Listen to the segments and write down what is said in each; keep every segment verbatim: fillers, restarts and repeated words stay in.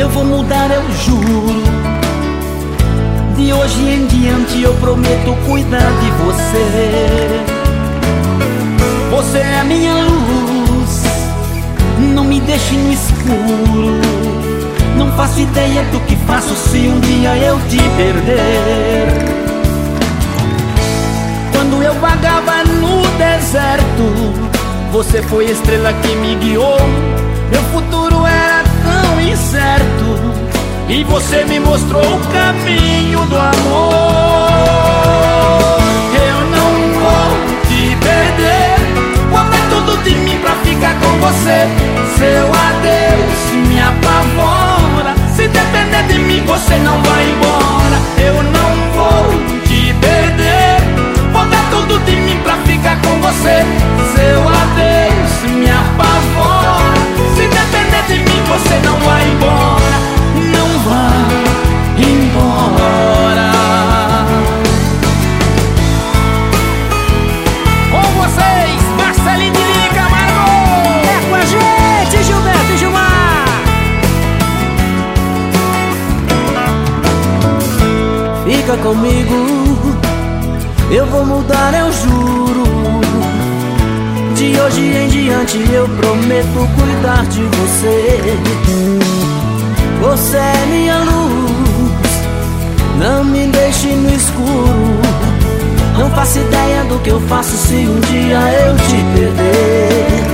eu vou mudar, eu juro. De hoje em diante eu prometo cuidar de você. Você é a minha luz, não me deixe no escuro. Não faço ideia do que faço se um dia eu te perder. Quando eu vagava no deserto, você foi a estrela que me guiou. Meu futuro era tão incerto e você me mostrou o caminho do amor. Eu não vou te perder, vou dar tudo de mim pra ficar com você. Seu adeus me apavora, se depender de mim você não vai embora. Eu não vou te perder, vou dar tudo de mim pra ficar com você. Seu adeus me apavora, se depender de mim você não vai embora. Não vai embora. Com vocês, Marcelinho de Camargo. É com a gente, Gilberto e Gilmar. Fica comigo, eu vou mudar, eu juro. De hoje em diante eu prometo cuidar de você. Você é minha luz, não me deixe no escuro. Não faço ideia do que eu faço se um dia eu te perder.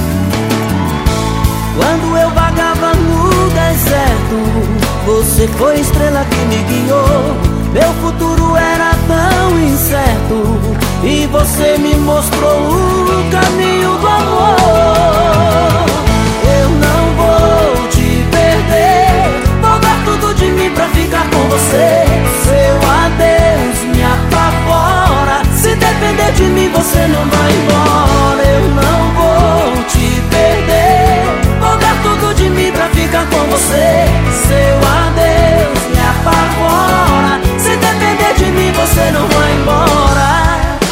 Quando eu vagava no deserto, você foi a estrela que me guiou. Meu futuro era tão incerto e você me mostrou o caminho do amor. Eu não vou te perder, vou dar tudo de mim pra ficar com você. Seu adeus me apavora, se depender de mim você não vai embora. Eu não vou te perder, vou dar tudo de mim pra ficar com você. Seu adeus me apavora, se depender de mim você não vai embora.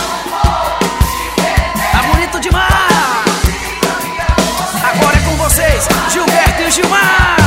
Tá bonito demais. Agora é com vocês, Gilberto e Gilmar.